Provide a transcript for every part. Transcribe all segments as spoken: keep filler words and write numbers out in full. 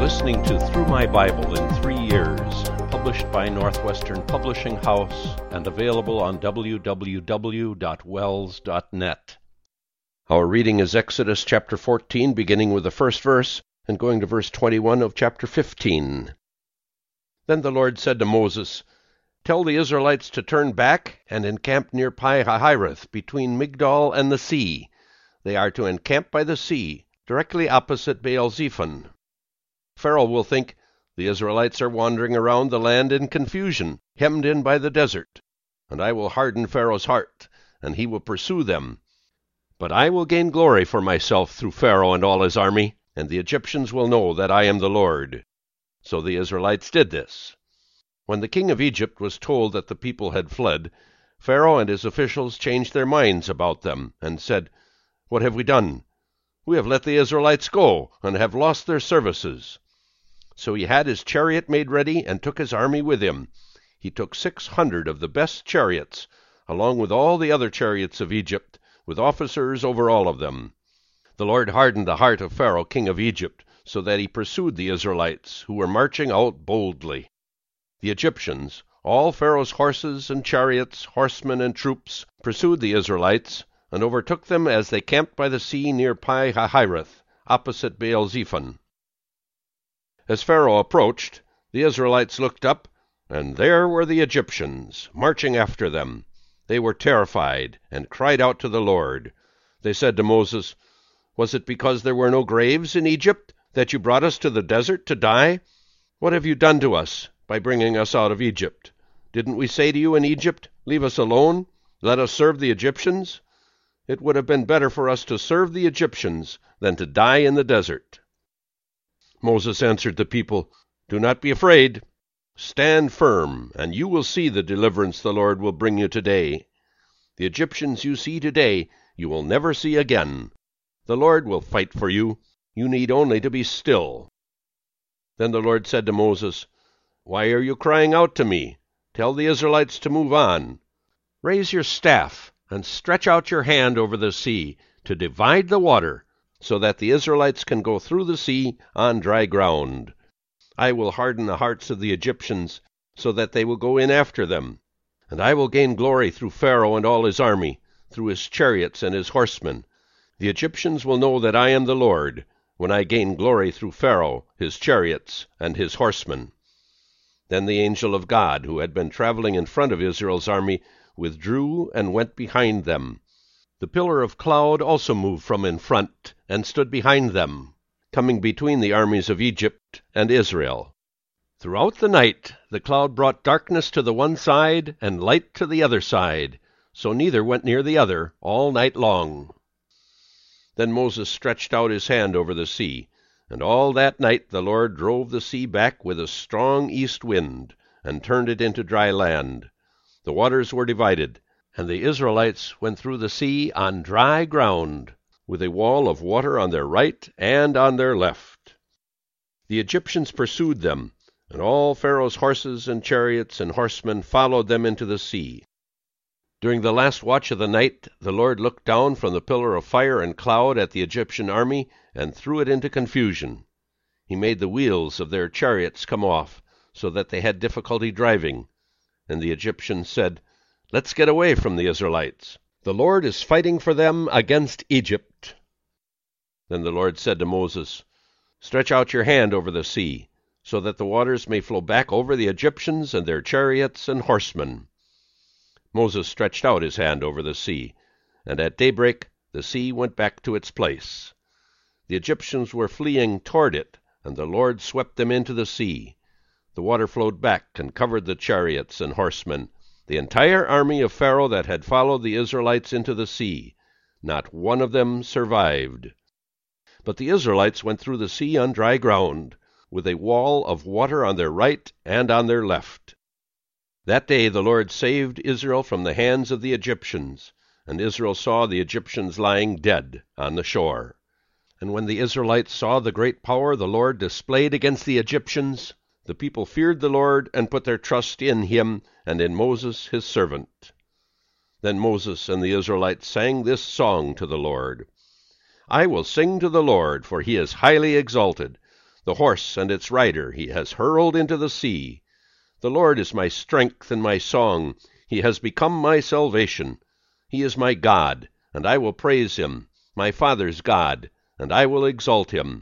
listening to Through My Bible in Three Years, published by Northwestern Publishing House and available on w w w dot wells dot net. Our reading is Exodus chapter fourteen, beginning with the first verse and going to verse twenty-one of chapter fifteen. Then the Lord said to Moses, "Tell the Israelites to turn back and encamp near Pi-hahiroth, between Migdol and the sea. They are to encamp by the sea, directly opposite Baal-zephon. Pharaoh will think the Israelites are wandering around the land in confusion, hemmed in by the desert, and I will harden Pharaoh's heart, and he will pursue them. But I will gain glory for myself through Pharaoh and all his army, and the Egyptians will know that I am the Lord." So the Israelites did this. When the king of Egypt was told that the people had fled, Pharaoh and his officials changed their minds about them, and said, "What have we done? We have let the Israelites go, and have lost their services." So he had his chariot made ready, and took his army with him. He took six hundred of the best chariots, along with all the other chariots of Egypt, with officers over all of them. The Lord hardened the heart of Pharaoh, king of Egypt, so that he pursued the Israelites, who were marching out boldly. The Egyptians, all Pharaoh's horses and chariots, horsemen and troops, pursued the Israelites, and overtook them as they camped by the sea near Pi-hahiroth, opposite Baal-zephon. As Pharaoh approached, the Israelites looked up, and there were the Egyptians, marching after them. They were terrified, and cried out to the Lord. They said to Moses, "Was it because there were no graves in Egypt that you brought us to the desert to die? What have you done to us by bringing us out of Egypt? Didn't we say to you in Egypt, 'Leave us alone, let us serve the Egyptians'? It would have been better for us to serve the Egyptians than to die in the desert." Moses answered the people, "Do not be afraid. Stand firm, and you will see the deliverance the Lord will bring you today. The Egyptians you see today you will never see again. The Lord will fight for you. You need only to be still." Then the Lord said to Moses, "Why are you crying out to me? Tell the Israelites to move on. Raise your staff and stretch out your hand over the sea to divide the water, so that the Israelites can go through the sea on dry ground. I will harden the hearts of the Egyptians, so that they will go in after them. And I will gain glory through Pharaoh and all his army, through his chariots and his horsemen. The Egyptians will know that I am the Lord, when I gain glory through Pharaoh, his chariots, and his horsemen." Then the angel of God, who had been traveling in front of Israel's army, withdrew and went behind them. The pillar of cloud also moved from in front, and stood behind them, coming between the armies of Egypt and Israel. Throughout the night the cloud brought darkness to the one side and light to the other side, so neither went near the other all night long. Then Moses stretched out his hand over the sea, and all that night the Lord drove the sea back with a strong east wind, and turned it into dry land. The waters were divided, and the Israelites went through the sea on dry ground, with a wall of water on their right and on their left. The Egyptians pursued them, and all Pharaoh's horses and chariots and horsemen followed them into the sea. During the last watch of the night the Lord looked down from the pillar of fire and cloud at the Egyptian army, and threw it into confusion. He made the wheels of their chariots come off, so that they had difficulty driving. And the Egyptians said, "Let's get away from the Israelites. The Lord is fighting for them against Egypt." Then the Lord said to Moses, "Stretch out your hand over the sea, so that the waters may flow back over the Egyptians and their chariots and horsemen." Moses stretched out his hand over the sea, and at daybreak the sea went back to its place. The Egyptians were fleeing toward it, and the Lord swept them into the sea. The water flowed back and covered the chariots and horsemen, the entire army of Pharaoh that had followed the Israelites into the sea. Not one of them survived. But the Israelites went through the sea on dry ground, with a wall of water on their right and on their left. That day the Lord saved Israel from the hands of the Egyptians, and Israel saw the Egyptians lying dead on the shore. And when the Israelites saw the great power the Lord displayed against the Egyptians, the people feared the Lord and put their trust in him and in Moses his servant. Then Moses and the Israelites sang this song to the Lord. "I will sing to the Lord, for he is highly exalted. The horse and its rider he has hurled into the sea. The Lord is my strength and my song. He has become my salvation. He is my God, and I will praise him, my father's God, and I will exalt him.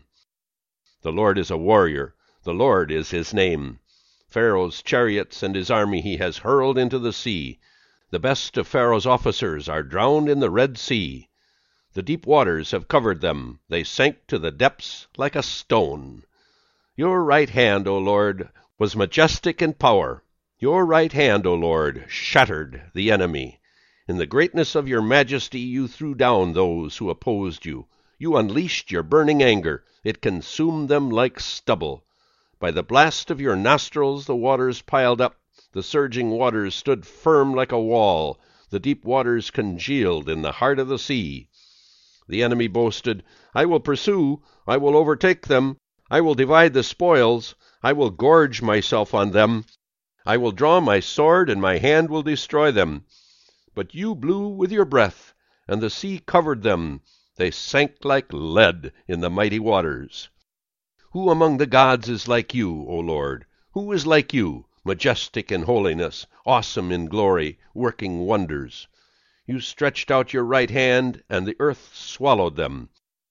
The Lord is a warrior. The Lord is his name. Pharaoh's chariots and his army he has hurled into the sea. The best of Pharaoh's officers are drowned in the Red Sea. The deep waters have covered them. They sank to the depths like a stone. Your right hand, O Lord, was majestic in power. Your right hand, O Lord, shattered the enemy. In the greatness of your majesty you threw down those who opposed you. You unleashed your burning anger. It consumed them like stubble. By the blast of your nostrils the waters piled up. The surging waters stood firm like a wall. The deep waters congealed in the heart of the sea. The enemy boasted, I will pursue, I will overtake them, I will divide the spoils, I will gorge myself on them. I will draw my sword, and my hand will destroy them. But you blew with your breath, and the sea covered them. They sank like lead in the mighty waters. Who among the gods is like you, O Lord? Who is like you, majestic in holiness, awesome in glory, working wonders? You stretched out your right hand, and the earth swallowed them.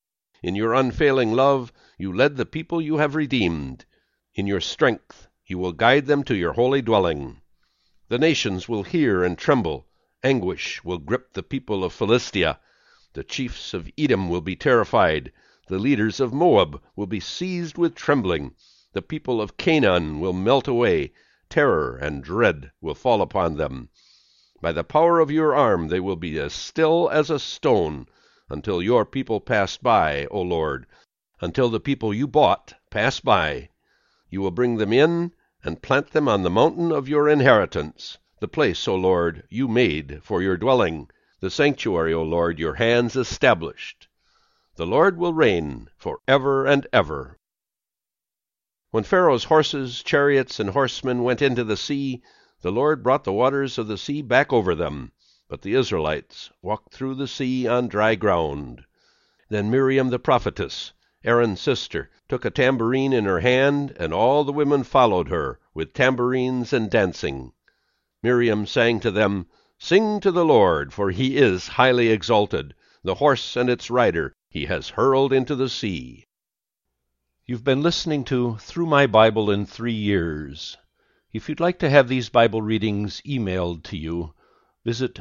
In your unfailing love you led the people you have redeemed. In your strength you will guide them to your holy dwelling. The nations will hear and tremble. Anguish will grip the people of Philistia. The chiefs of Edom will be terrified. The leaders of Moab will be seized with trembling. The people of Canaan will melt away. Terror and dread will fall upon them. By the power of your arm they will be as still as a stone, until your people pass by, O Lord, until the people you bought pass by. You will bring them in and plant them on the mountain of your inheritance, the place, O Lord, you made for your dwelling, the sanctuary, O Lord, your hands established. The Lord will reign for ever and ever. When Pharaoh's horses, chariots, and horsemen went into the sea, the Lord brought the waters of the sea back over them, but the Israelites walked through the sea on dry ground. Then Miriam the prophetess, Aaron's sister, took a tambourine in her hand, and all the women followed her, with tambourines and dancing. Miriam sang to them, Sing to the Lord, for he is highly exalted. The horse and its rider he has hurled into the sea. You've been listening to Through My Bible in Three Years. If you'd like to have these Bible readings emailed to you, visit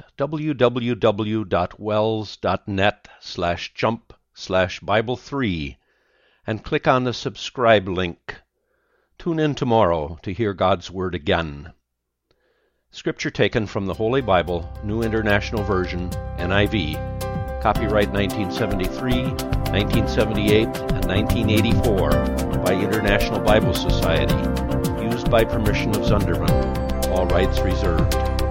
www.wells.net slash jump slash Bible three and click on the subscribe link. Tune in tomorrow to hear God's Word again. Scripture taken from the Holy Bible, New International Version, N I V, copyright nineteen seventy-three, nineteen seventy-eight, and nineteen eighty-four by International Bible Society, used by permission of Zunderman. All rights reserved.